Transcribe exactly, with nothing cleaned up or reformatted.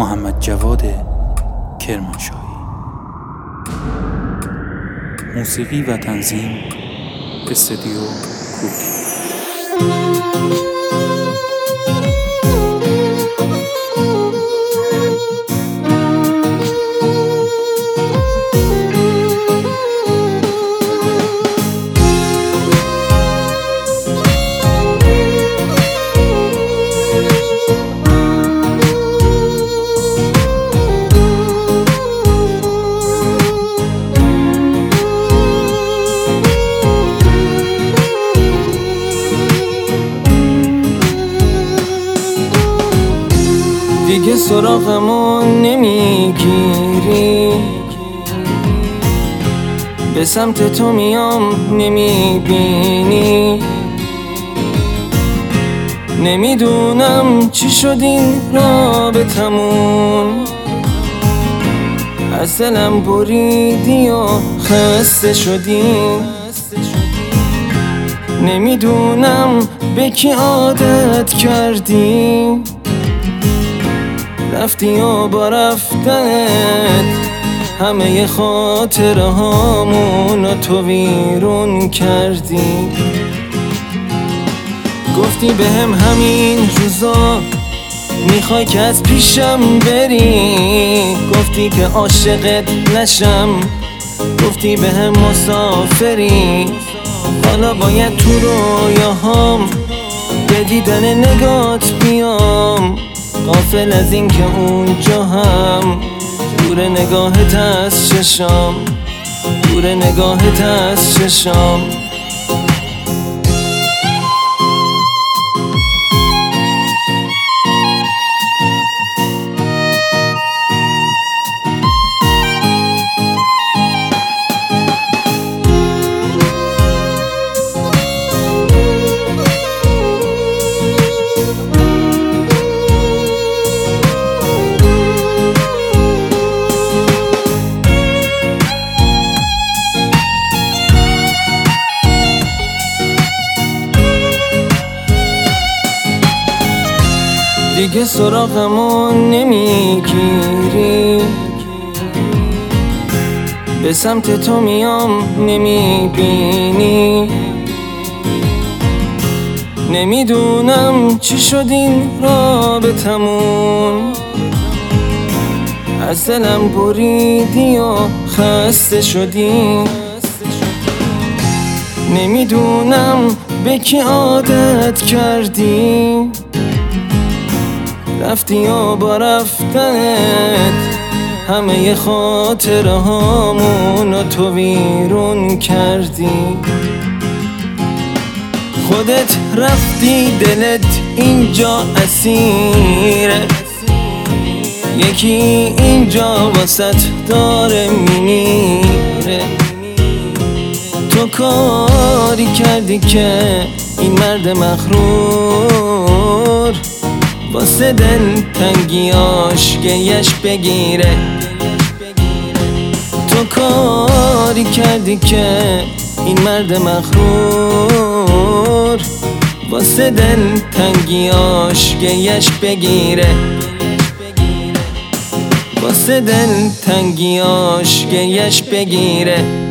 محمد جواد کرمانشاهی. موسیقی و تنظیم استودیو کوکی. دیگه سراغمون نمیگیری، به سمت تو میام نمیبینی. نمیدونم چی شد این رابطمون، از دلم بریدی و خسته شدی. نمیدونم به کی عادت کردی، رفتی و با رفتنت همه خاطره هامونو تو ویرون کردی. گفتی بهم همین روزا میخوای که از پیشم بری، گفتی که عاشقت نشم، گفتی بهم مسافری. حالا باید تو رویاهام به دیدن نگات بیام، غافل از این که اونجا هم دور نگاهت از چشام، دور نگاهت از چشام. دیگه سراغمون نمیگیری، به سمت تو میام نمیبینی. نمیدونم چی شد این رابطمون، از دلم بریدی و خسته شدی. نمیدونم به کی عادت کردی، رفتی و با رفتنت همه خاطره هامونو تو ویرون کردی. خودت رفتی دلت اینجا اسیره، یکی اینجا واسط داره میمیره. تو کاری کردی که این مرد مغرور واسه دل تنگیاش گیش بگیره. تو کاری کردی که این مرد مغرور واسه دل تنگیاش گیش بگیره، واسه دل تنگیاش گیش بگیره.